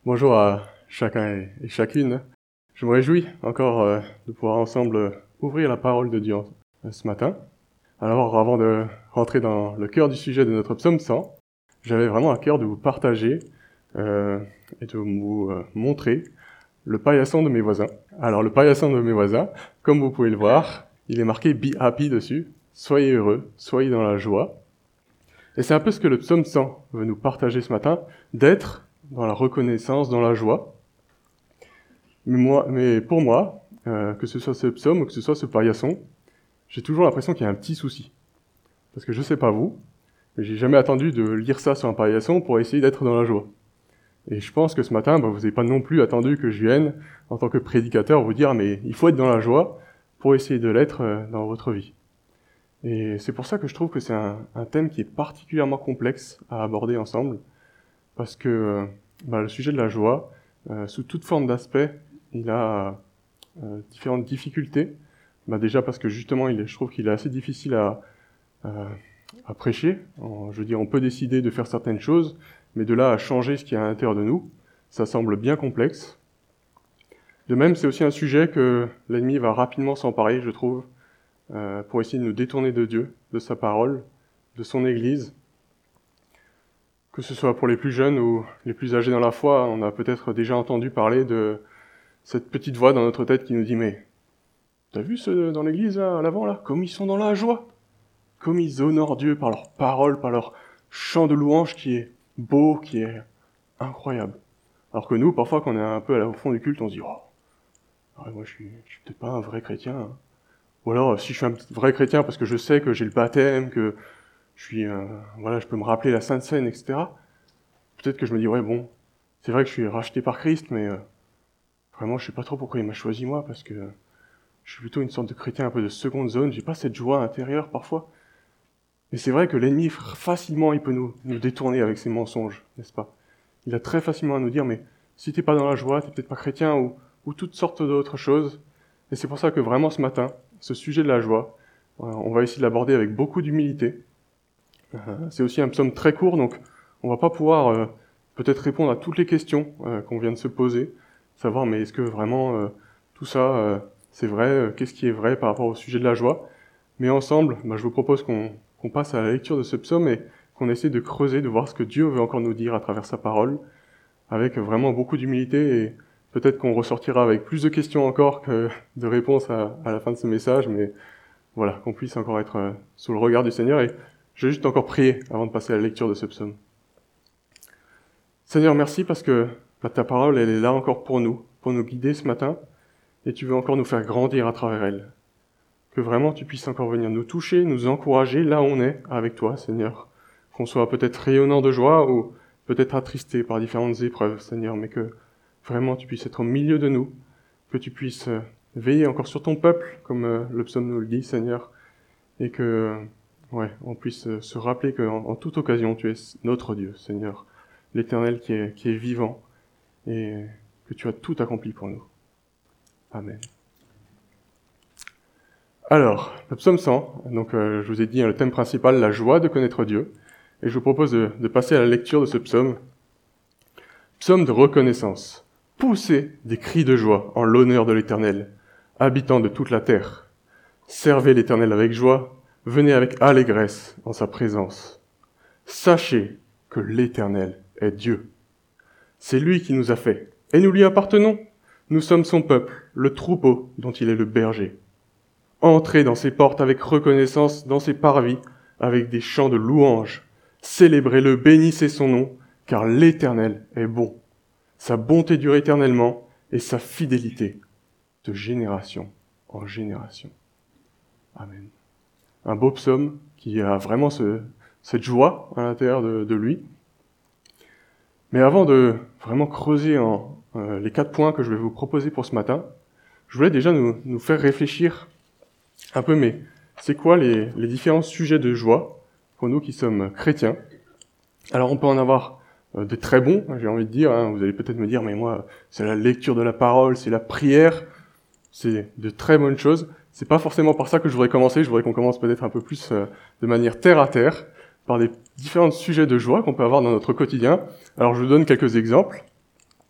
Bonjour à chacun et chacune. Je me réjouis encore de pouvoir ensemble ouvrir la parole de Dieu ce matin. Alors avant de rentrer dans le cœur du sujet de notre psaume 100, j'avais vraiment à cœur de vous partager et de vous montrer le paillasson de mes voisins. Alors le paillasson de mes voisins, comme vous pouvez le voir, il est marqué « Be happy » dessus. Soyez heureux, soyez dans la joie. Et c'est un peu ce que le psaume 100 veut nous partager ce matin, d'être dans la reconnaissance, dans la joie. Mais pour moi, que ce soit ce psaume ou que ce soit ce paillasson, j'ai toujours l'impression qu'il y a un petit souci. Parce que je sais pas vous, mais j'ai jamais attendu de lire ça sur un paillasson pour essayer d'être dans la joie. Et je pense que ce matin, vous n'avez pas non plus attendu que je vienne, en tant que prédicateur, vous dire mais il faut être dans la joie pour essayer de l'être dans votre vie. Et c'est pour ça que je trouve que c'est un thème qui est particulièrement complexe à aborder ensemble, parce que le sujet de la joie, sous toute forme d'aspect, il a différentes difficultés. Déjà parce que justement, je trouve qu'il est assez difficile à prêcher. Je veux dire, on peut décider de faire certaines choses, mais de là à changer ce qu'il y a à l'intérieur de nous, ça semble bien complexe. De même, c'est aussi un sujet que l'ennemi va rapidement s'emparer, je trouve, pour essayer de nous détourner de Dieu, de sa parole, de son Église. Que ce soit pour les plus jeunes ou les plus âgés dans la foi, on a peut-être déjà entendu parler de cette petite voix dans notre tête qui nous dit « Mais t'as vu ceux dans l'église là, à l'avant là, comme ils sont dans la joie, comme ils honorent Dieu par leur parole, par leur chant de louange qui est beau, qui est incroyable. » Alors que nous, parfois, quand on est un peu au fond du culte, on se dit « Oh, moi je suis peut-être pas un vrai chrétien. Hein. » Ou alors, si je suis un vrai chrétien parce que je sais que j'ai le baptême, que je suis, je peux me rappeler la Sainte Seine, etc. Peut-être que je me dis, c'est vrai que je suis racheté par Christ, mais vraiment, je sais pas trop pourquoi il m'a choisi moi, parce que je suis plutôt une sorte de chrétien un peu de seconde zone, j'ai pas cette joie intérieure parfois. Mais c'est vrai que l'ennemi, facilement, il peut nous détourner avec ses mensonges, n'est-ce pas? Il a très facilement à nous dire, mais si t'es pas dans la joie, t'es peut-être pas chrétien, ou toutes sortes d'autres choses. Et c'est pour ça que vraiment ce matin, ce sujet de la joie, on va essayer de l'aborder avec beaucoup d'humilité. C'est aussi un psaume très court, donc on va pas pouvoir peut-être répondre à toutes les questions qu'on vient de se poser, savoir mais est-ce que vraiment tout ça c'est vrai, qu'est-ce qui est vrai par rapport au sujet de la joie. Mais ensemble, je vous propose qu'on passe à la lecture de ce psaume et qu'on essaie de creuser, de voir ce que Dieu veut encore nous dire à travers sa parole, avec vraiment beaucoup d'humilité, et peut-être qu'on ressortira avec plus de questions encore que de réponses à la fin de ce message, mais voilà, qu'on puisse encore être sous le regard du Seigneur. Et je vais juste encore prier avant de passer à la lecture de ce psaume. Seigneur, merci parce que ta parole, elle est là encore pour nous guider ce matin, et tu veux encore nous faire grandir à travers elle. Que vraiment tu puisses encore venir nous toucher, nous encourager là où on est avec toi, Seigneur. Qu'on soit peut-être rayonnant de joie ou peut-être attristé par différentes épreuves, Seigneur, mais que vraiment tu puisses être au milieu de nous, que tu puisses veiller encore sur ton peuple, comme le psaume nous le dit, Seigneur, et que on puisse se rappeler qu'en toute occasion, tu es notre Dieu, Seigneur, l'Éternel qui est vivant, et que tu as tout accompli pour nous. Amen. Alors, le psaume 100, donc je vous ai dit le thème principal, la joie de connaître Dieu, et je vous propose de passer à la lecture de ce psaume. Psaume de reconnaissance. Poussez des cris de joie en l'honneur de l'Éternel, habitants de toute la terre. Servez l'Éternel avec joie, venez avec allégresse en sa présence. Sachez que l'Éternel est Dieu. C'est lui qui nous a fait, et nous lui appartenons. Nous sommes son peuple, le troupeau dont il est le berger. Entrez dans ses portes avec reconnaissance, dans ses parvis avec des chants de louange. Célébrez-le, bénissez son nom, car l'Éternel est bon. Sa bonté dure éternellement, et sa fidélité de génération en génération. Amen. Un beau psaume qui a vraiment cette joie à l'intérieur de lui. Mais avant de vraiment creuser les 4 points que je vais vous proposer pour ce matin, je voulais déjà nous faire réfléchir un peu, mais c'est quoi les différents sujets de joie pour nous qui sommes chrétiens? Alors on peut en avoir des très bons, j'ai envie de dire, vous allez peut-être me dire, mais moi, c'est la lecture de la parole, c'est la prière, c'est de très bonnes choses. C'est pas forcément par ça que je voudrais commencer, je voudrais qu'on commence peut-être un peu plus de manière terre à terre, par des différents sujets de joie qu'on peut avoir dans notre quotidien. Alors je vous donne quelques exemples.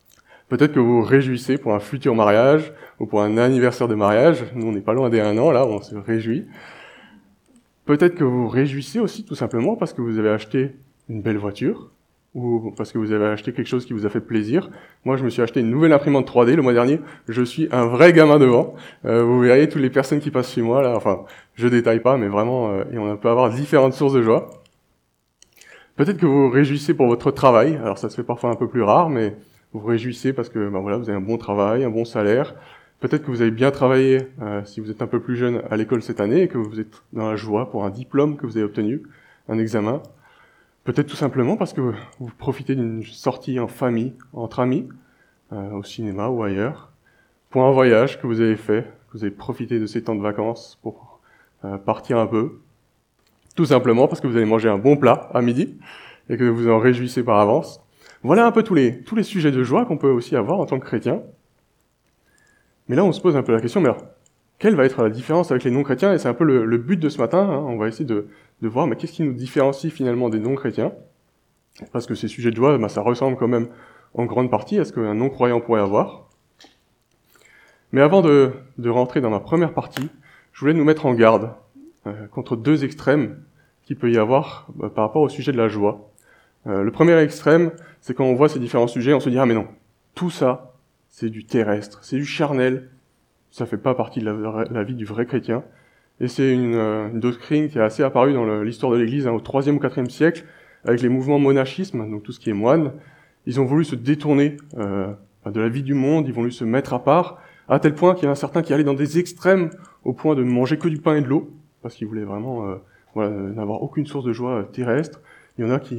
Peut-être que vous vous réjouissez pour un futur mariage ou pour un anniversaire de mariage. Nous, on n'est pas loin des 1 an, là, on se réjouit. Peut-être que vous vous réjouissez aussi tout simplement parce que vous avez acheté une belle voiture ou parce que vous avez acheté quelque chose qui vous a fait plaisir. Moi, je me suis acheté une nouvelle imprimante 3D le mois dernier. Je suis un vrai gamin devant. Vous verrez toutes les personnes qui passent chez moi, là. Enfin, je détaille pas, mais vraiment, et on peut avoir différentes sources de joie. Peut-être que vous vous réjouissez pour votre travail. Alors, ça se fait parfois un peu plus rare, mais vous vous réjouissez parce que, voilà, vous avez un bon travail, un bon salaire. Peut-être que vous avez bien travaillé, si vous êtes un peu plus jeune, à l'école cette année, et que vous êtes dans la joie pour un diplôme que vous avez obtenu, un examen. Peut-être tout simplement parce que vous profitez d'une sortie en famille, entre amis, au cinéma ou ailleurs, pour un voyage que vous avez fait, que vous avez profité de ces temps de vacances pour partir un peu. Tout simplement parce que vous allez manger un bon plat à midi, et que vous en réjouissez par avance. Voilà un peu tous les sujets de joie qu'on peut aussi avoir en tant que chrétien. Mais là, on se pose un peu la question, mais alors, quelle va être la différence avec les non-chrétiens? Et c'est un peu le but de ce matin, hein. On va essayer de voir, mais qu'est-ce qui nous différencie finalement des non-chrétiens? Parce que ces sujets de joie, ça ressemble quand même en grande partie à ce qu'un non-croyant pourrait avoir. Mais avant de rentrer dans ma première partie, je voulais nous mettre en garde contre 2 extrêmes qu'il peut y avoir par rapport au sujet de la joie. Le premier extrême, c'est quand on voit ces différents sujets, on se dit « Ah mais non, tout ça, c'est du terrestre, c'est du charnel, ça fait pas partie de la vie du vrai chrétien. » Et c'est une doctrine qui est assez apparue dans l'histoire de l'Église, au 3e ou 4e siècle, avec les mouvements monachisme, donc tout ce qui est moine. Ils ont voulu se détourner de la vie du monde, ils ont voulu se mettre à part, à tel point qu'il y en a certains qui allaient dans des extrêmes, au point de ne manger que du pain et de l'eau, parce qu'ils voulaient vraiment n'avoir aucune source de joie terrestre. Il y en a qui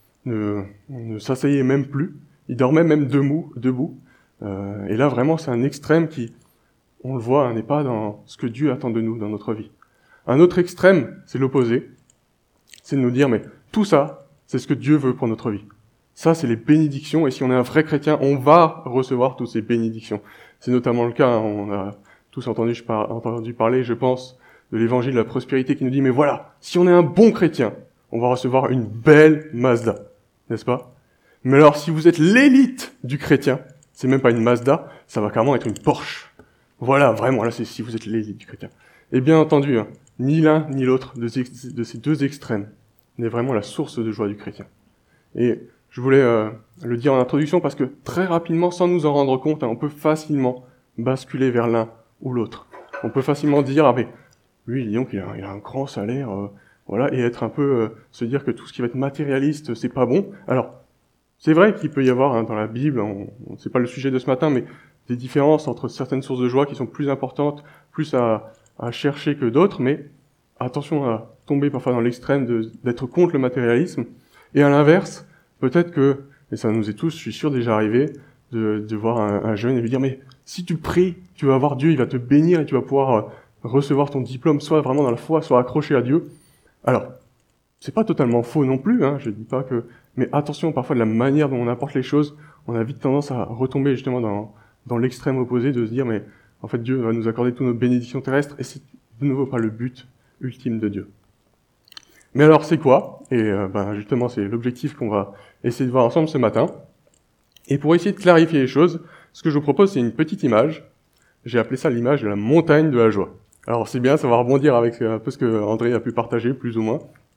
ne s'asseyaient même plus, ils dormaient même debout. Et là, vraiment, c'est un extrême qui, on le voit, n'est pas dans ce que Dieu attend de nous dans notre vie. Un autre extrême, c'est l'opposé. C'est de nous dire, mais tout ça, c'est ce que Dieu veut pour notre vie. Ça, c'est les bénédictions, et si on est un vrai chrétien, on va recevoir toutes ces bénédictions. C'est notamment le cas, on a tous entendu parler, je pense, de l'évangile de la prospérité qui nous dit, mais voilà, si on est un bon chrétien, on va recevoir une belle Mazda, n'est-ce pas? Mais alors, si vous êtes l'élite du chrétien, c'est même pas une Mazda, ça va carrément être une Porsche. Voilà, vraiment, là, c'est si vous êtes l'élite du chrétien. Et bien entendu, ni l'un ni l'autre de ces 2 extrêmes n'est vraiment la source de joie du chrétien. Et je voulais le dire en introduction parce que très rapidement, sans nous en rendre compte, on peut facilement basculer vers l'un ou l'autre. On peut facilement dire, ah mais lui, disons qu'il a un grand salaire, voilà, et être un peu, se dire que tout ce qui va être matérialiste, c'est pas bon. Alors, c'est vrai qu'il peut y avoir dans la Bible, c'est pas le sujet de ce matin, mais des différences entre certaines sources de joie qui sont plus importantes, plus à chercher que d'autres, mais attention à tomber parfois dans l'extrême d'être contre le matérialisme. Et à l'inverse, peut-être que, et ça nous est tous, je suis sûr, déjà arrivé, de voir un jeune et lui dire, mais si tu pries, tu vas voir Dieu, il va te bénir et tu vas pouvoir recevoir ton diplôme, soit vraiment dans la foi, soit accroché à Dieu. Alors, c'est pas totalement faux non plus, je dis pas que, mais attention, parfois de la manière dont on apporte les choses, on a vite tendance à retomber justement dans l'extrême opposé, de se dire, mais en fait Dieu va nous accorder toutes nos bénédictions terrestres, et c'est de nouveau pas le but ultime de Dieu. Mais alors c'est quoi? Et justement c'est l'objectif qu'on va essayer de voir ensemble ce matin. Et pour essayer de clarifier les choses, ce que je vous propose c'est une petite image. J'ai appelé ça l'image de la montagne de la joie. Alors c'est bien, ça va rebondir avec un peu ce que André a pu partager, plus ou moins.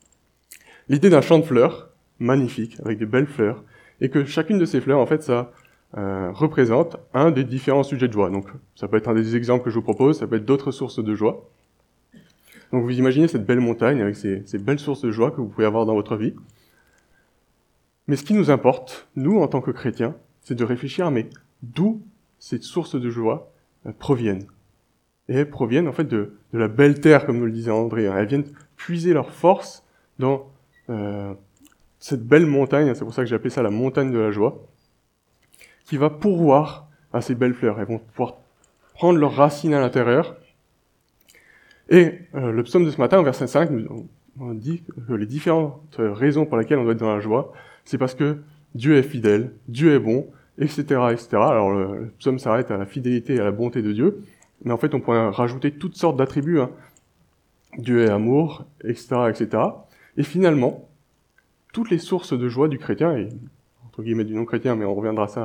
L'idée d'un champ de fleurs, magnifique, avec des belles fleurs, et que chacune de ces fleurs, en fait, ça représente un des différents sujets de joie. Donc ça peut être un des exemples que je vous propose, ça peut être d'autres sources de joie. Donc vous imaginez cette belle montagne avec ces belles sources de joie que vous pouvez avoir dans votre vie. Mais ce qui nous importe, nous en tant que chrétiens, c'est de réfléchir à mais d'où ces sources de joie proviennent. Et elles proviennent en fait de la belle terre, comme nous le disait André. Elles viennent puiser leur force dans cette belle montagne, c'est pour ça que j'ai appelé ça la montagne de la joie, qui va pourvoir à ces belles fleurs. Elles vont pouvoir prendre leurs racines à l'intérieur. Et le psaume de ce matin, au verset 5, on dit que les différentes raisons pour lesquelles on doit être dans la joie, c'est parce que Dieu est fidèle, Dieu est bon, etc., etc. Alors le psaume s'arrête à la fidélité et à la bonté de Dieu, mais en fait on pourrait rajouter toutes sortes d'attributs. Dieu est amour, etc., etc. Et finalement, toutes les sources de joie du chrétien, et entre guillemets du non-chrétien, mais on reviendra à ça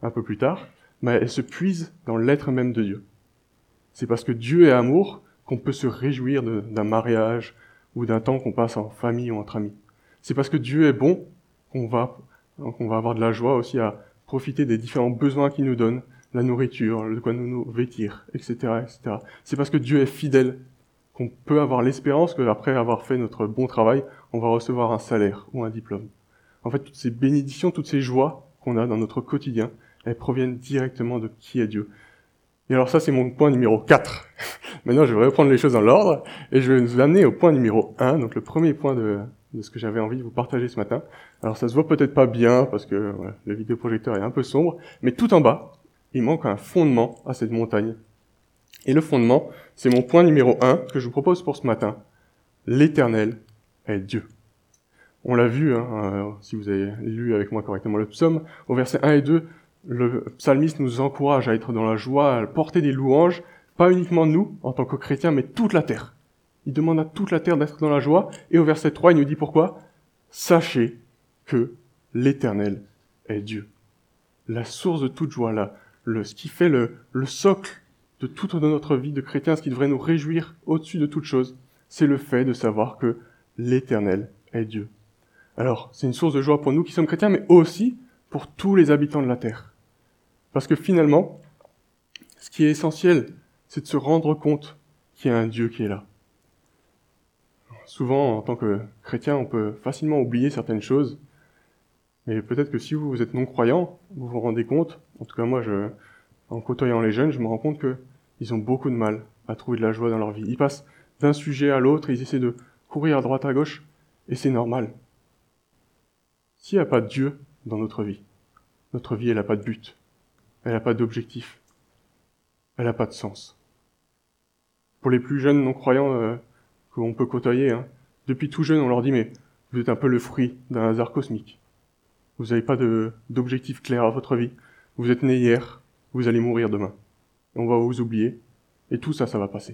un peu plus tard, mais elle se puise dans l'être même de Dieu. C'est parce que Dieu est amour qu'on peut se réjouir d'un mariage ou d'un temps qu'on passe en famille ou entre amis. C'est parce que Dieu est bon qu'on va avoir de la joie aussi à profiter des différents besoins qu'il nous donne, la nourriture, de quoi nous vêtir, etc., etc. C'est parce que Dieu est fidèle qu'on peut avoir l'espérance qu'après avoir fait notre bon travail, on va recevoir un salaire ou un diplôme. En fait, toutes ces bénédictions, toutes ces joies qu'on a dans notre quotidien, elles proviennent directement de qui est Dieu. Et alors ça, c'est mon point numéro 4. Maintenant, je vais reprendre les choses dans l'ordre, et je vais nous amener au point numéro 1, donc le premier point de ce que j'avais envie de vous partager ce matin. Alors ça se voit peut-être pas bien, parce que voilà, le vidéoprojecteur est un peu sombre, mais tout en bas, il manque un fondement à cette montagne. Et le fondement, c'est mon point numéro 1 que je vous propose pour ce matin. L'Éternel est Dieu. On l'a vu, si vous avez lu avec moi correctement le psaume, au verset 1 et 2, le psalmiste nous encourage à être dans la joie, à porter des louanges, pas uniquement nous, en tant que chrétiens, mais toute la terre. Il demande à toute la terre d'être dans la joie, et au verset 3, il nous dit pourquoi ? Sachez que l'Éternel est Dieu. La source de toute joie, là, ce qui fait le socle de toute notre vie de chrétien, ce qui devrait nous réjouir au-dessus de toute chose, c'est le fait de savoir que l'Éternel est Dieu. Alors, c'est une source de joie pour nous qui sommes chrétiens, mais aussi pour tous les habitants de la terre. Parce que finalement, ce qui est essentiel, c'est de se rendre compte qu'il y a un Dieu qui est là. Souvent, en tant que chrétien, on peut facilement oublier certaines choses, mais peut-être que si vous êtes non-croyant, vous vous rendez compte, en tout cas moi, en côtoyant les jeunes, je me rends compte qu'ils ont beaucoup de mal à trouver de la joie dans leur vie. Ils passent d'un sujet à l'autre, ils essaient de courir à droite à gauche, et c'est normal. S'il n'y a pas de Dieu dans notre vie, elle n'a pas de but, elle n'a pas d'objectif, elle n'a pas de sens. Pour les plus jeunes non-croyants qu'on peut côtoyer, depuis tout jeune, on leur dit « mais vous êtes un peu le fruit d'un hasard cosmique. Vous n'avez pas d'objectif clair à votre vie. Vous êtes né hier, vous allez mourir demain. On va vous oublier, et tout ça, ça va passer. »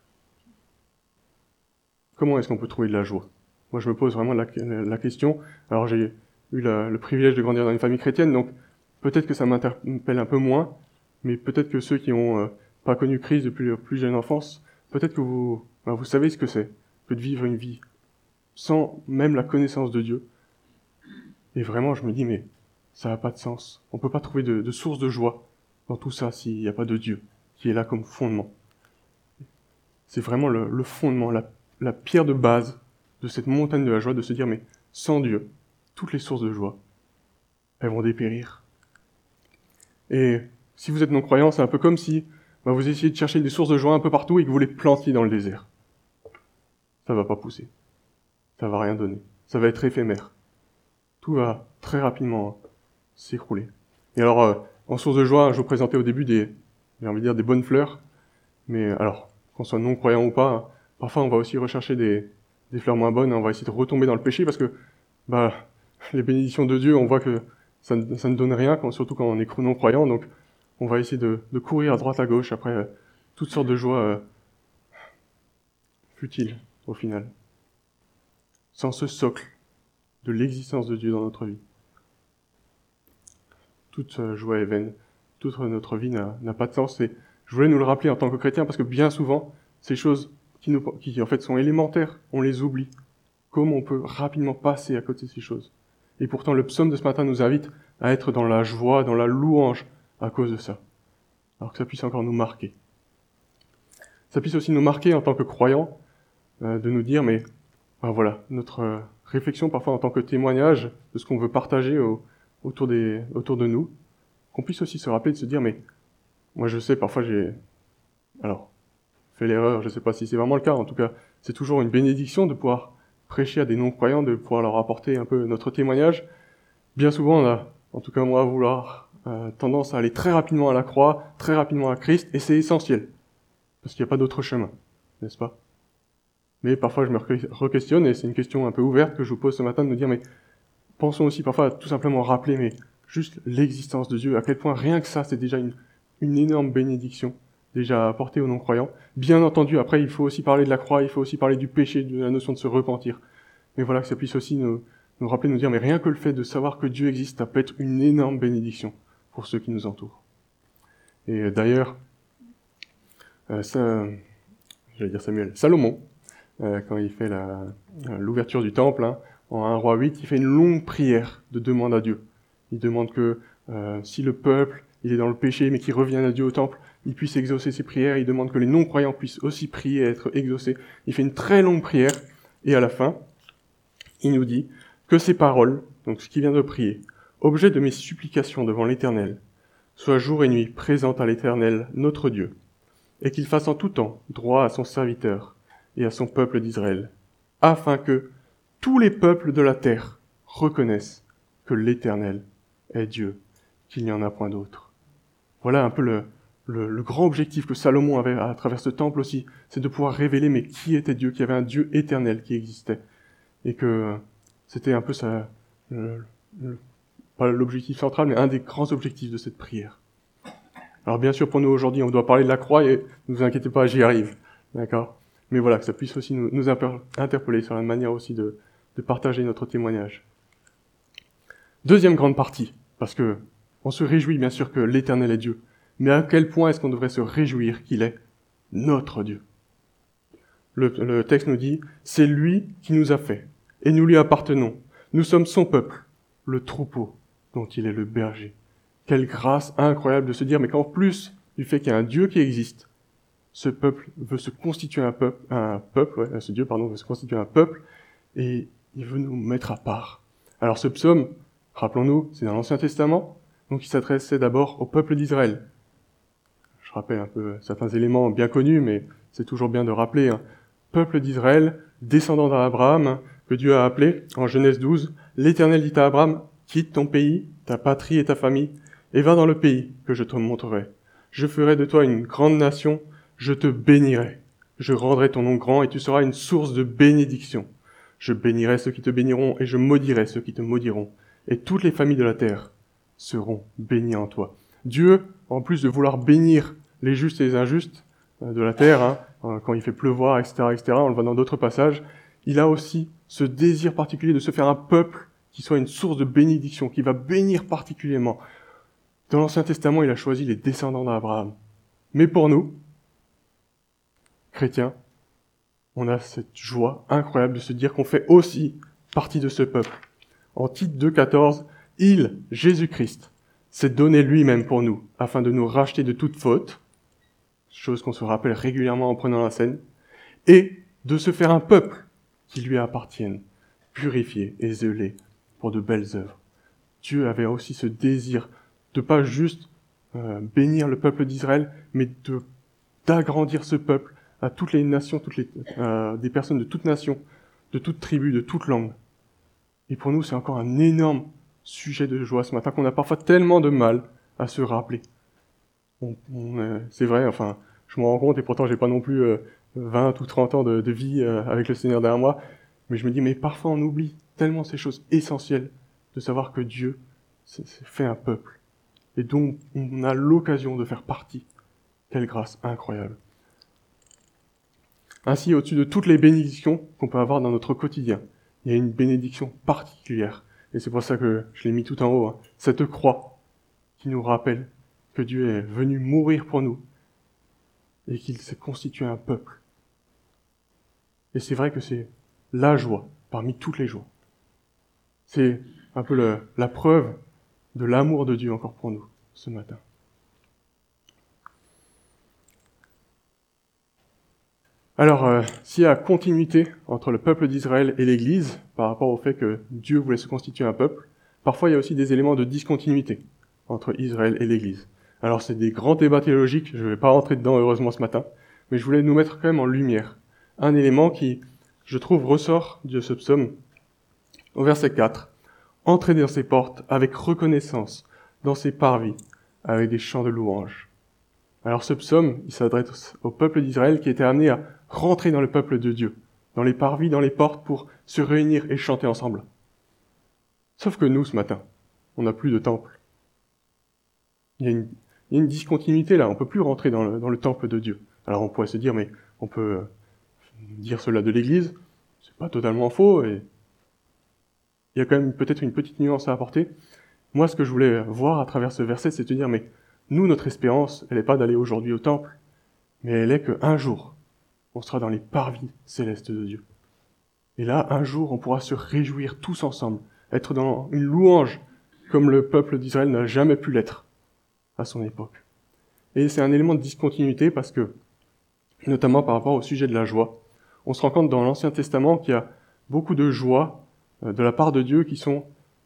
Comment est-ce qu'on peut trouver de la joie ? Moi, je me pose vraiment la question. Alors, j'ai eu le privilège de grandir dans une famille chrétienne, donc peut-être que ça m'interpelle un peu moins, mais peut-être que ceux qui n'ont pas connu Christ depuis leur plus jeune enfance, peut-être que vous savez ce que c'est, que de vivre une vie sans même la connaissance de Dieu. Et vraiment, je me dis, mais ça n'a pas de sens. On ne peut pas trouver de source de joie dans tout ça s'il n'y a pas de Dieu qui est là comme fondement. C'est vraiment le fondement, la pierre de base de cette montagne de la joie, de se dire, mais sans Dieu, toutes les sources de joie, elles vont dépérir. Et si vous êtes non-croyant, c'est un peu comme si vous essayez de chercher des sources de joie un peu partout et que vous les plantiez dans le désert. Ça va pas pousser. Ça va rien donner. Ça va être éphémère. Tout va très rapidement s'écrouler. Et alors, en source de joie, je vous présentais au début des bonnes fleurs. Mais alors, qu'on soit non-croyant ou pas, parfois on va aussi rechercher des fleurs moins bonnes, on va essayer de retomber dans le péché parce que les bénédictions de Dieu, on voit que ça ne donne rien, surtout quand on est non-croyant. Donc, on va essayer de courir à droite à gauche après toutes sortes de joies futiles au final. Sans ce socle de l'existence de Dieu dans notre vie. Toute joie est vaine, toute notre vie n'a pas de sens. Et je voulais nous le rappeler en tant que chrétiens parce que bien souvent, ces choses qui en fait sont élémentaires, on les oublie. Comment on peut rapidement passer à côté de ces choses. Et pourtant, le psaume de ce matin nous invite à être dans la joie, dans la louange à cause de ça. Alors que ça puisse encore nous marquer. Ça puisse aussi nous marquer en tant que croyants, de nous dire, mais voilà, notre réflexion parfois en tant que témoignage de ce qu'on veut partager autour de nous, qu'on puisse aussi se rappeler de se dire, mais moi je sais, parfois j'ai fait l'erreur, je sais pas si c'est vraiment le cas, en tout cas, c'est toujours une bénédiction de pouvoir prêcher à des non-croyants, de pouvoir leur apporter un peu notre témoignage. Bien souvent, on a, en tout cas moi, à vouloir tendance à aller très rapidement à la croix, très rapidement à Christ, et c'est essentiel, parce qu'il n'y a pas d'autre chemin, n'est-ce pas ? Mais parfois, je me re-questionne, et c'est une question un peu ouverte que je vous pose ce matin, de me dire, mais pensons aussi parfois à tout simplement rappeler, mais juste l'existence de Dieu, à quel point rien que ça, c'est déjà une énorme bénédiction, déjà apportée aux non-croyants. Bien entendu, après, il faut aussi parler de la croix, il faut aussi parler du péché, de la notion de se repentir. Mais voilà, que ça puisse aussi nous rappeler, nous dire, mais rien que le fait de savoir que Dieu existe, ça peut être une énorme bénédiction pour ceux qui nous entourent. Et d'ailleurs, Salomon, quand il fait l'ouverture du temple, hein, en 1 Roi 8, il fait une longue prière de demande à Dieu. Il demande que si le peuple il est dans le péché, mais qu'il revienne à Dieu au temple, il puisse exaucer ses prières. Il demande que les non-croyants puissent aussi prier et être exaucés. Il fait une très longue prière, et à la fin, il nous dit que ces paroles, donc ce qu'il vient de prier, objet de mes supplications devant l'Éternel, soient jour et nuit présentes à l'Éternel, notre Dieu, et qu'il fasse en tout temps droit à son serviteur et à son peuple d'Israël, afin que tous les peuples de la terre reconnaissent que l'Éternel est Dieu, qu'il n'y en a point d'autre. Voilà un peu le grand objectif que Salomon avait à travers ce temple aussi, c'est de pouvoir révéler mais qui était Dieu, qu'il y avait un Dieu éternel qui existait, et que c'était un peu pas l'objectif central, mais un des grands objectifs de cette prière. Alors bien sûr, pour nous aujourd'hui, on doit parler de la croix, et ne vous inquiétez pas, j'y arrive, d'accord ? Mais voilà, que ça puisse aussi nous interpeller sur la manière aussi de partager notre témoignage. Deuxième grande partie, parce que on se réjouit bien sûr que l'Éternel est Dieu, mais à quel point est-ce qu'on devrait se réjouir qu'il est notre Dieu ? Le texte nous dit, c'est lui qui nous a fait, et nous lui appartenons. Nous sommes son peuple, le troupeau dont il est le berger. Quelle grâce incroyable de se dire, mais qu'en plus du fait qu'il y a un Dieu qui existe, ce peuple veut se constituer ce Dieu veut se constituer un peuple, et il veut nous mettre à part. Alors ce psaume, rappelons-nous, c'est dans l'Ancien Testament, donc il s'adressait d'abord au peuple d'Israël. Je rappelle un peu certains éléments bien connus, mais c'est toujours bien de rappeler. Peuple d'Israël, descendant d'Abraham, que Dieu a appelé, en Genèse 12, l'Éternel dit à Abraham, quitte ton pays, ta patrie et ta famille, et va dans le pays que je te montrerai. Je ferai de toi une grande nation, je te bénirai. Je rendrai ton nom grand et tu seras une source de bénédiction. Je bénirai ceux qui te béniront et je maudirai ceux qui te maudiront. Et toutes les familles de la terre seront bénies en toi. Dieu, en plus de vouloir bénir les justes et les injustes de la terre, quand il fait pleuvoir, etc., on le voit dans d'autres passages, il a aussi ce désir particulier de se faire un peuple qui soit une source de bénédiction, qui va bénir particulièrement. Dans l'Ancien Testament, il a choisi les descendants d'Abraham. Mais pour nous, chrétiens, on a cette joie incroyable de se dire qu'on fait aussi partie de ce peuple. En Tite 2,14, il, Jésus-Christ, s'est donné lui-même pour nous, afin de nous racheter de toute faute, chose qu'on se rappelle régulièrement en prenant la scène, et de se faire un peuple qui lui appartienne, purifié et zélé pour de belles œuvres. Dieu avait aussi ce désir de pas juste bénir le peuple d'Israël, mais d'agrandir ce peuple à toutes les nations, des personnes de toute nation, de toute tribu, de toute langue. Et pour nous, c'est encore un énorme sujet de joie ce matin qu'on a parfois tellement de mal à se rappeler. C'est vrai, enfin, je m'en rends compte, et pourtant j'ai pas non plus 20 ou 30 ans de vie avec le Seigneur derrière moi, mais je me dis, mais parfois on oublie tellement ces choses essentielles de savoir que Dieu s'est fait un peuple, et dont on a l'occasion de faire partie. Quelle grâce incroyable. Ainsi, au-dessus de toutes les bénédictions qu'on peut avoir dans notre quotidien, il y a une bénédiction particulière, et c'est pour ça que je l'ai mis tout en haut, cette croix qui nous rappelle que Dieu est venu mourir pour nous, et qu'il s'est constitué un peuple. Et c'est vrai que c'est la joie parmi toutes les joies. C'est un peu la preuve de l'amour de Dieu encore pour nous ce matin. Alors, s'il y a continuité entre le peuple d'Israël et l'Église, par rapport au fait que Dieu voulait se constituer un peuple, parfois il y a aussi des éléments de discontinuité entre Israël et l'Église. Alors c'est des grands débats théologiques, je ne vais pas rentrer dedans heureusement ce matin, mais je voulais nous mettre quand même en lumière un élément qui, je trouve, ressort de ce psaume au verset 4. « Entrez dans ses portes avec reconnaissance, dans ses parvis, avec des chants de louange. » Alors ce psaume, il s'adresse au peuple d'Israël qui était amené à rentrer dans le peuple de Dieu, dans les parvis, dans les portes, pour se réunir et chanter ensemble. Sauf que nous, ce matin, on n'a plus de temple. Il y a une discontinuité là, on peut plus rentrer dans le temple de Dieu. Alors on pourrait se dire, mais on peut dire cela de l'Église, c'est pas totalement faux, et il y a quand même peut-être une petite nuance à apporter. Moi, ce que je voulais voir à travers ce verset, c'est de dire, mais nous, notre espérance, elle n'est pas d'aller aujourd'hui au temple, mais elle est qu'un jour, on sera dans les parvis célestes de Dieu. Et là, un jour, on pourra se réjouir tous ensemble, être dans une louange, comme le peuple d'Israël n'a jamais pu l'être à son époque. Et c'est un élément de discontinuité parce que, notamment par rapport au sujet de la joie, on se rend compte dans l'Ancien Testament qu'il y a beaucoup de joie de la part de Dieu qui sont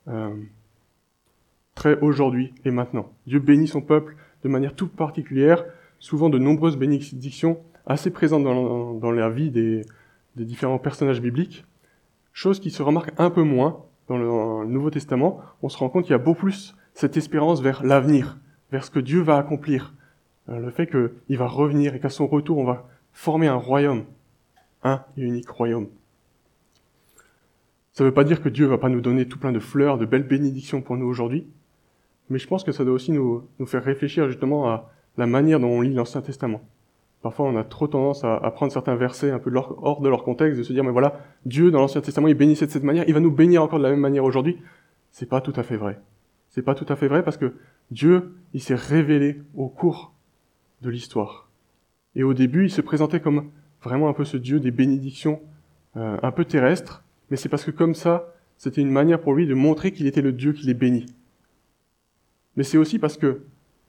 très aujourd'hui et maintenant. Dieu bénit son peuple de manière toute particulière, souvent de nombreuses bénédictions assez présentes dans la vie des différents personnages bibliques, chose qui se remarque un peu moins dans le Nouveau Testament. On se rend compte qu'il y a beaucoup plus cette espérance vers l'avenir, vers ce que Dieu va accomplir, le fait qu'il va revenir et qu'à son retour, on va former un royaume, un et unique royaume. Ça ne veut pas dire que Dieu va pas nous donner tout plein de fleurs, de belles bénédictions pour nous aujourd'hui, mais je pense que ça doit aussi nous faire réfléchir justement à la manière dont on lit l'Ancien Testament. Parfois, on a trop tendance à prendre certains versets un peu hors de leur contexte, de se dire, mais voilà, Dieu, dans l'Ancien Testament, il bénissait de cette manière, il va nous bénir encore de la même manière aujourd'hui. C'est pas tout à fait vrai. C'est pas tout à fait vrai parce que Dieu, il s'est révélé au cours de l'histoire. Et au début, il se présentait comme vraiment un peu ce Dieu des bénédictions un peu terrestres, mais c'est parce que comme ça, c'était une manière pour lui de montrer qu'il était le Dieu qui les bénit. Mais c'est aussi parce que,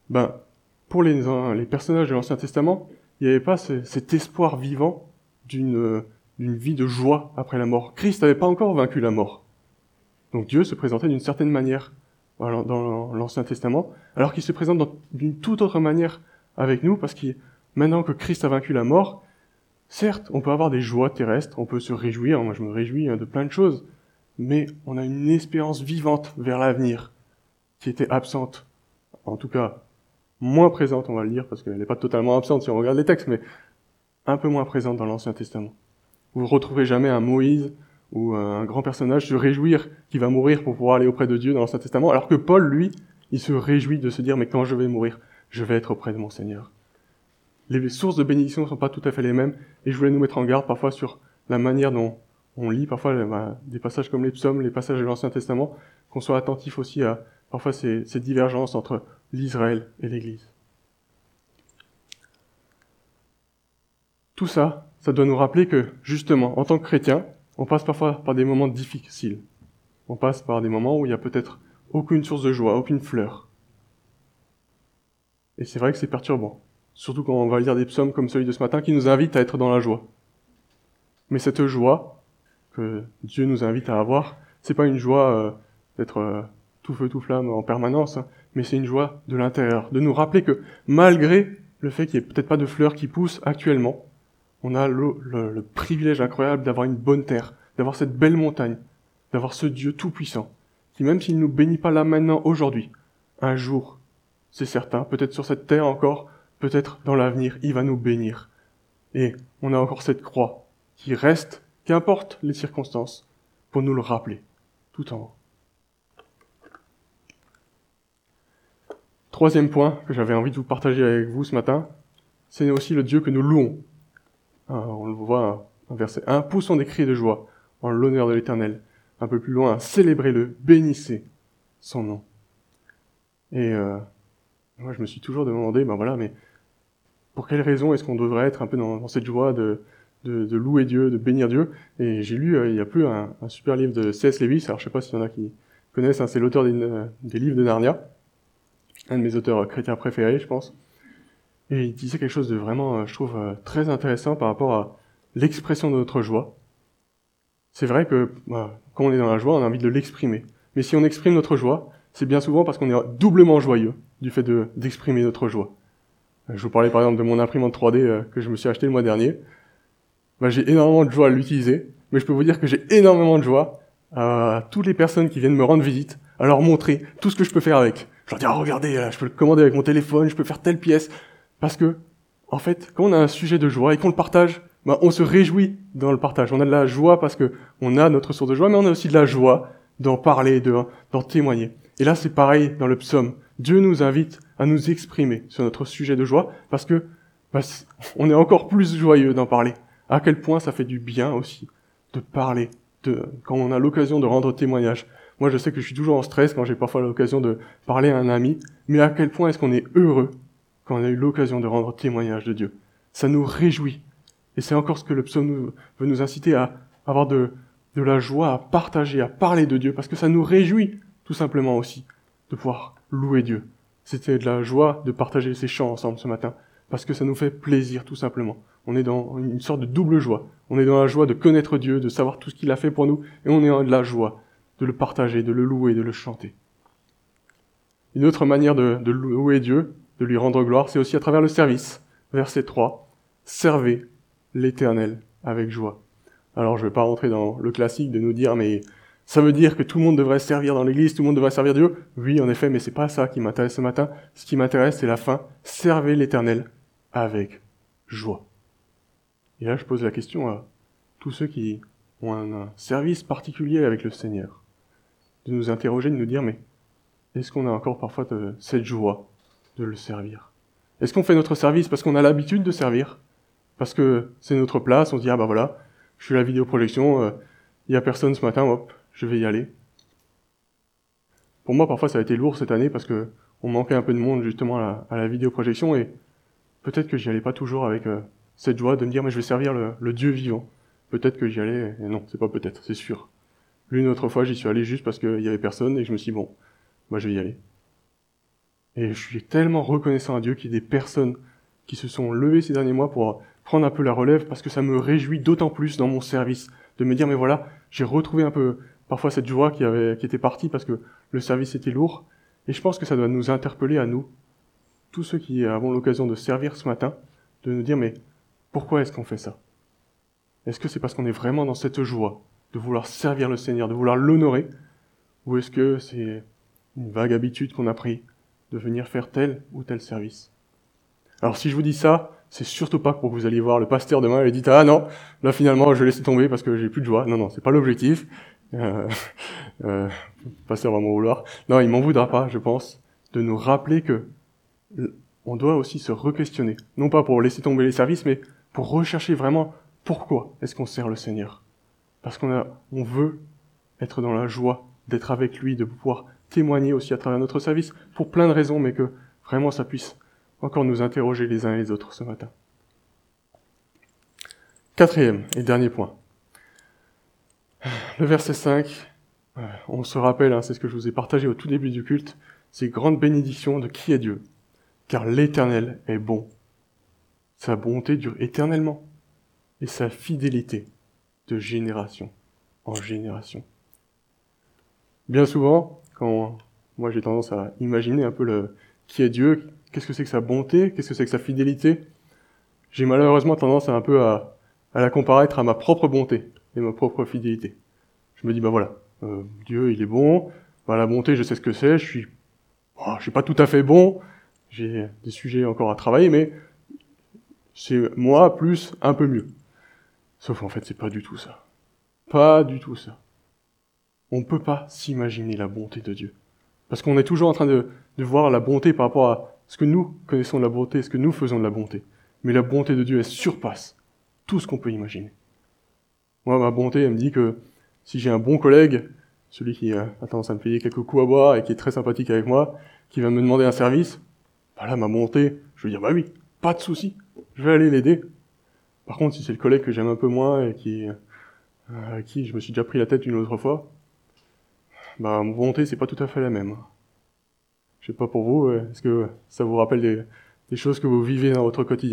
pour les personnages de l'Ancien Testament, il n'y avait pas cet espoir vivant d'une vie de joie après la mort. Christ n'avait pas encore vaincu la mort. Donc Dieu se présentait d'une certaine manière dans l'Ancien Testament, alors qu'il se présente d'une toute autre manière avec nous, parce que maintenant que Christ a vaincu la mort, certes, on peut avoir des joies terrestres, on peut se réjouir, moi je me réjouis de plein de choses, mais on a une espérance vivante vers l'avenir qui était absente, en tout cas moins présente, on va le dire, parce qu'elle n'est pas totalement absente si on regarde les textes, mais un peu moins présente dans l'Ancien Testament. Vous ne retrouverez jamais un Moïse ou un grand personnage se réjouir qu'il va mourir pour pouvoir aller auprès de Dieu dans l'Ancien Testament, alors que Paul, lui, il se réjouit de se dire, mais quand je vais mourir, je vais être auprès de mon Seigneur. Les sources de bénédiction ne sont pas tout à fait les mêmes, et je voulais nous mettre en garde parfois sur la manière dont on lit parfois des passages comme les psaumes, les passages de l'Ancien Testament, qu'on soit attentif aussi à parfois ces divergences entre l'Israël et l'Église. Tout ça, ça doit nous rappeler que, justement, en tant que chrétiens, on passe parfois par des moments difficiles. On passe par des moments où il y a peut-être aucune source de joie, aucune fleur. Et c'est vrai que c'est perturbant. Surtout quand on va lire des psaumes comme celui de ce matin qui nous invite à être dans la joie. Mais cette joie que Dieu nous invite à avoir, c'est pas une joie d'être tout feu tout flamme en permanence, mais c'est une joie de l'intérieur, de nous rappeler que malgré le fait qu'il n'y ait peut-être pas de fleurs qui poussent actuellement, on a le privilège incroyable d'avoir une bonne terre, d'avoir cette belle montagne, d'avoir ce Dieu tout-puissant, qui même s'il ne nous bénit pas là maintenant, aujourd'hui, un jour, c'est certain, peut-être sur cette terre encore, peut-être dans l'avenir, il va nous bénir. Et on a encore cette croix qui reste, qu'importe les circonstances, pour nous le rappeler, tout en haut. Troisième point que j'avais envie de vous partager avec vous ce matin, c'est aussi le Dieu que nous louons. On le voit, un verset 1, « Poussons des cris de joie en l'honneur de l'Éternel ». Un peu plus loin, « Célébrez-le, bénissez son nom ». Et moi je me suis toujours demandé, mais pour quelle raison est-ce qu'on devrait être un peu dans cette joie de louer Dieu, de bénir Dieu? Et j'ai lu il y a peu un super livre de C.S. Lewis, alors je sais pas s'il y en a qui connaissent, c'est l'auteur des livres de Narnia, un de mes auteurs chrétiens préférés, je pense. Et il disait quelque chose de vraiment, je trouve, très intéressant par rapport à l'expression de notre joie. C'est vrai que quand on est dans la joie, on a envie de l'exprimer. Mais si on exprime notre joie, c'est bien souvent parce qu'on est doublement joyeux du fait d'exprimer notre joie. Je vous parlais par exemple de mon imprimante 3D que je me suis acheté le mois dernier. J'ai énormément de joie à l'utiliser, mais je peux vous dire que j'ai énormément de joie à toutes les personnes qui viennent me rendre visite, à leur montrer tout ce que je peux faire avec. Je leur dis, regardez, là, je peux le commander avec mon téléphone, je peux faire telle pièce. Parce que, en fait, quand on a un sujet de joie et qu'on le partage, on se réjouit dans le partage. On a de la joie parce que on a notre source de joie, mais on a aussi de la joie d'en parler, d'en témoigner. Et là, c'est pareil dans le psaume. Dieu nous invite à nous exprimer sur notre sujet de joie parce que on est encore plus joyeux d'en parler. À quel point ça fait du bien aussi de parler, quand on a l'occasion de rendre témoignage. Moi, je sais que je suis toujours en stress quand j'ai parfois l'occasion de parler à un ami, mais à quel point est-ce qu'on est heureux quand on a eu l'occasion de rendre témoignage de Dieu. Ça nous réjouit. Et c'est encore ce que le psaume veut nous inciter à avoir de la joie, à partager, à parler de Dieu, parce que ça nous réjouit, tout simplement aussi, de pouvoir louer Dieu. C'était de la joie de partager ces chants ensemble ce matin, parce que ça nous fait plaisir, tout simplement. On est dans une sorte de double joie. On est dans la joie de connaître Dieu, de savoir tout ce qu'il a fait pour nous, et on est dans de la joie de le partager, de le louer, de le chanter. Une autre manière de louer Dieu, de lui rendre gloire, c'est aussi à travers le service. Verset 3, « Servez l'Éternel avec joie ». Alors je ne vais pas rentrer dans le classique de nous dire « mais ça veut dire que tout le monde devrait servir dans l'église, tout le monde devrait servir Dieu ». Oui, en effet, mais c'est pas ça qui m'intéresse ce matin. Ce qui m'intéresse, c'est la fin. « Servez l'Éternel avec joie ». Et là, je pose la question à tous ceux qui ont un service particulier avec le Seigneur, de nous interroger, de nous dire « mais est-ce qu'on a encore parfois cette joie de le servir ? Est-ce qu'on fait notre service parce qu'on a l'habitude de servir ? Parce que c'est notre place, on se dit « ah bah voilà, je suis à la vidéoprojection, il y a personne ce matin, hop, je vais y aller ». Pour moi, parfois, ça a été lourd cette année parce que on manquait un peu de monde justement à la vidéoprojection et peut-être que j'y allais pas toujours avec cette joie de me dire « mais je vais servir le Dieu vivant ». Peut-être que j'y allais, et non, c'est pas peut-être, c'est sûr. L'une autre fois, j'y suis allé juste parce qu'il y avait personne et je me suis dit « bon, moi je vais y aller ». Et je suis tellement reconnaissant à Dieu qu'il y ait des personnes qui se sont levées ces derniers mois pour prendre un peu la relève parce que ça me réjouit d'autant plus dans mon service de me dire mais voilà, j'ai retrouvé un peu parfois cette joie qui était partie parce que le service était lourd et je pense que ça doit nous interpeller à nous, tous ceux qui avons l'occasion de servir ce matin, de nous dire mais pourquoi est-ce qu'on fait ça ? Est-ce que c'est parce qu'on est vraiment dans cette joie de vouloir servir le Seigneur, de vouloir l'honorer, ou est-ce que c'est une vague habitude qu'on a pris de venir faire tel ou tel service ? Alors si je vous dis ça, c'est surtout pas pour que vous alliez voir le pasteur demain et dites « ah non, là finalement je vais laisser tomber parce que j'ai plus de joie ». Non, c'est pas l'objectif. Le pasteur va m'en vouloir. Non, il m'en voudra pas, je pense, de nous rappeler que on doit aussi se re-questionner. Non pas pour laisser tomber les services, mais pour rechercher vraiment pourquoi est-ce qu'on sert le Seigneur. Parce on veut être dans la joie d'être avec lui, de pouvoir témoigner aussi à travers notre service, pour plein de raisons, mais que vraiment ça puisse encore nous interroger les uns et les autres ce matin. Quatrième et dernier point. Le verset 5, on se rappelle, c'est ce que je vous ai partagé au tout début du culte, ces grandes bénédictions de qui est Dieu. Car l'Éternel est bon. Sa bonté dure éternellement, et sa fidélité de génération en génération. Bien souvent, quand moi j'ai tendance à imaginer un peu qui est Dieu, qu'est-ce que c'est que sa bonté, qu'est-ce que c'est que sa fidélité, j'ai malheureusement tendance à la comparer à ma propre bonté et ma propre fidélité. Je me dis, Dieu il est bon, la bonté je sais ce que c'est, je suis pas tout à fait bon, j'ai des sujets encore à travailler, mais c'est moi plus un peu mieux. Sauf en fait c'est pas du tout ça. Pas du tout ça. On ne peut pas s'imaginer la bonté de Dieu. Parce qu'on est toujours en train de voir la bonté par rapport à ce que nous connaissons de la bonté, ce que nous faisons de la bonté. Mais la bonté de Dieu, elle surpasse tout ce qu'on peut imaginer. Moi, ma bonté, elle me dit que si j'ai un bon collègue, celui qui a tendance à me payer quelques coups à boire et qui est très sympathique avec moi, qui va me demander un service, là, ma bonté, je vais dire, oui, pas de souci, je vais aller l'aider. Par contre, si c'est le collègue que j'aime un peu moins et à qui je me suis déjà pris la tête une autre fois, mon volonté, c'est pas tout à fait la même. Je sais pas pour vous, est-ce que ça vous rappelle des choses que vous vivez dans votre quotidien ?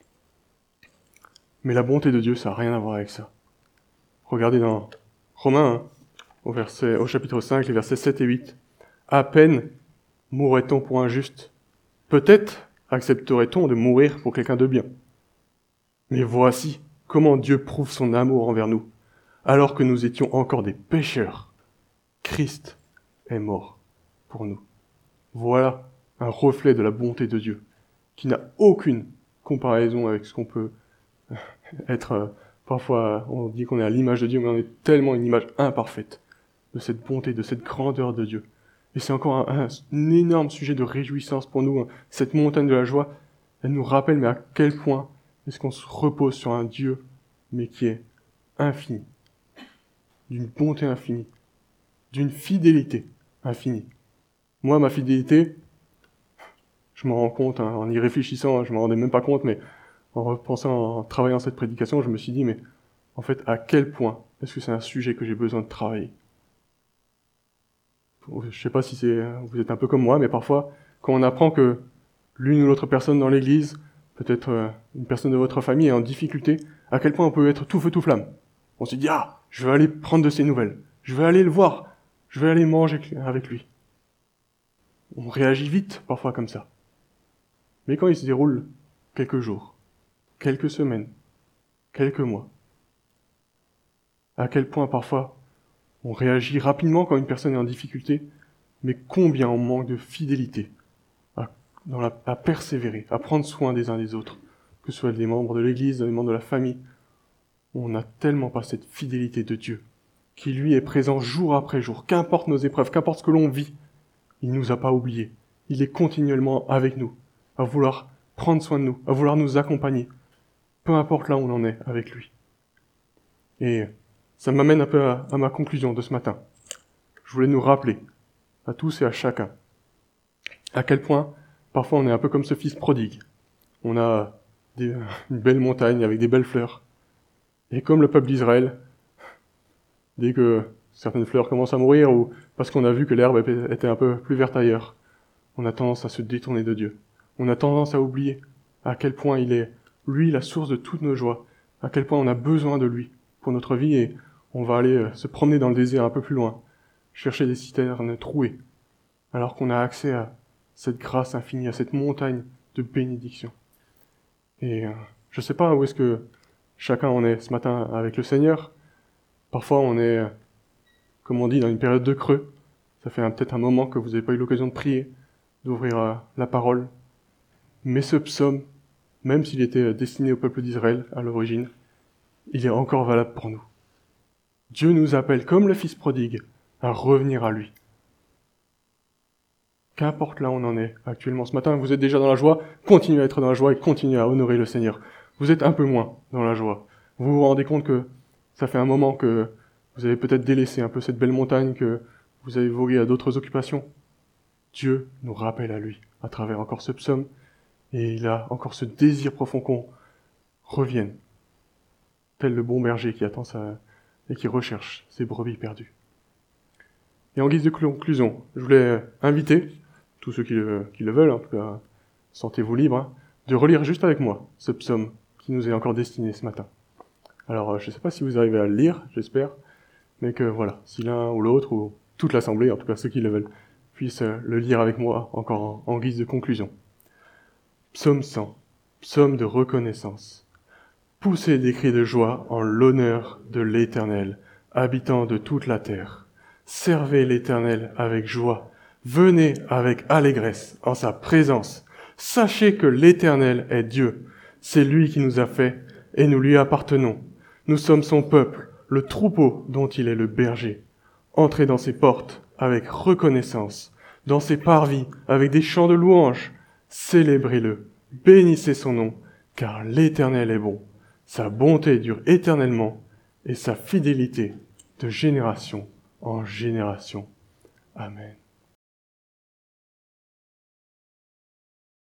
Mais la bonté de Dieu, ça n'a rien à voir avec ça. Regardez dans Romains, au chapitre 5, les versets 7 et 8. À peine mourrait-on pour un juste. Peut-être accepterait-on de mourir pour quelqu'un de bien. Mais voici comment Dieu prouve son amour envers nous. Alors que nous étions encore des pécheurs, Christ est mort pour nous. Voilà un reflet de la bonté de Dieu, qui n'a aucune comparaison avec ce qu'on peut être. Parfois, on dit qu'on est à l'image de Dieu, mais on est tellement une image imparfaite de cette bonté, de cette grandeur de Dieu. Et c'est encore un énorme sujet de réjouissance pour nous. Cette montagne de la joie, elle nous rappelle mais à quel point est-ce qu'on se repose sur un Dieu, mais qui est infini, d'une bonté infinie, d'une fidélité infinie. Moi, ma fidélité, je m'en rends compte, en y réfléchissant, je m'en rendais même pas compte, mais en repensant, en travaillant cette prédication, je me suis dit, mais en fait, à quel point est-ce que c'est un sujet que j'ai besoin de travailler? Je sais pas si vous êtes un peu comme moi, mais parfois, quand on apprend que l'une ou l'autre personne dans l'église, peut-être une personne de votre famille est en difficulté, à quel point on peut être tout feu tout flamme. On se dit, je vais aller prendre de ses nouvelles, je vais aller le voir, je vais aller manger avec lui. On réagit vite, parfois comme ça. Mais quand il se déroule quelques jours, quelques semaines, quelques mois, à quel point parfois on réagit rapidement quand une personne est en difficulté, mais combien on manque de fidélité à persévérer, à prendre soin des uns des autres, que ce soit des membres de l'église, des membres de la famille. On n'a tellement pas cette fidélité de Dieu, qui lui est présent jour après jour, qu'importe nos épreuves, qu'importe ce que l'on vit, il ne nous a pas oubliés. Il est continuellement avec nous, à vouloir prendre soin de nous, à vouloir nous accompagner, peu importe là où on en est avec lui. Et ça m'amène un peu à ma conclusion de ce matin. Je voulais nous rappeler, à tous et à chacun, à quel point parfois on est un peu comme ce fils prodigue. On a une belle montagne avec des belles fleurs. Et comme le peuple d'Israël, dès que certaines fleurs commencent à mourir ou parce qu'on a vu que l'herbe était un peu plus verte ailleurs, on a tendance à se détourner de Dieu. On a tendance à oublier à quel point il est, lui, la source de toutes nos joies, à quel point on a besoin de lui pour notre vie et on va aller se promener dans le désert un peu plus loin, chercher des citernes trouées, alors qu'on a accès à cette grâce infinie, à cette montagne de bénédiction. Et je ne sais pas où est-ce que chacun en est ce matin avec le Seigneur. Parfois on est, comme on dit, dans une période de creux. Ça fait peut-être un moment que vous n'avez pas eu l'occasion de prier, d'ouvrir la parole. Mais ce psaume, même s'il était destiné au peuple d'Israël à l'origine, il est encore valable pour nous. Dieu nous appelle, comme le fils prodigue, à revenir à lui. Qu'importe là où on en est actuellement ce matin, vous êtes déjà dans la joie, continuez à être dans la joie et continuez à honorer le Seigneur. Vous êtes un peu moins dans la joie. Vous vous rendez compte que ça fait un moment que vous avez peut-être délaissé un peu cette belle montagne, que vous avez vogué à d'autres occupations. Dieu nous rappelle à lui, à travers encore ce psaume, et il a encore ce désir profond qu'on revienne, tel le bon berger qui attend et qui recherche ses brebis perdues. Et en guise de conclusion, je voulais inviter tous ceux qui le veulent, en tout cas, sentez-vous libres, de relire juste avec moi ce psaume qui nous est encore destiné ce matin. Alors, je ne sais pas si vous arrivez à le lire, j'espère, mais que voilà, si l'un ou l'autre, ou toute l'assemblée, en tout cas ceux qui le veulent, puissent le lire avec moi encore en guise de conclusion. Psaume 100, psaume de reconnaissance. Poussez des cris de joie en l'honneur de l'Éternel, habitant de toute la terre. Servez l'Éternel avec joie. Venez avec allégresse en sa présence. Sachez que l'Éternel est Dieu. C'est lui qui nous a fait et nous lui appartenons. Nous sommes son peuple, le troupeau dont il est le berger. Entrez dans ses portes avec reconnaissance, dans ses parvis avec des chants de louange. Célébrez-le, bénissez son nom, car l'Éternel est bon. Sa bonté dure éternellement et sa fidélité de génération en génération. Amen.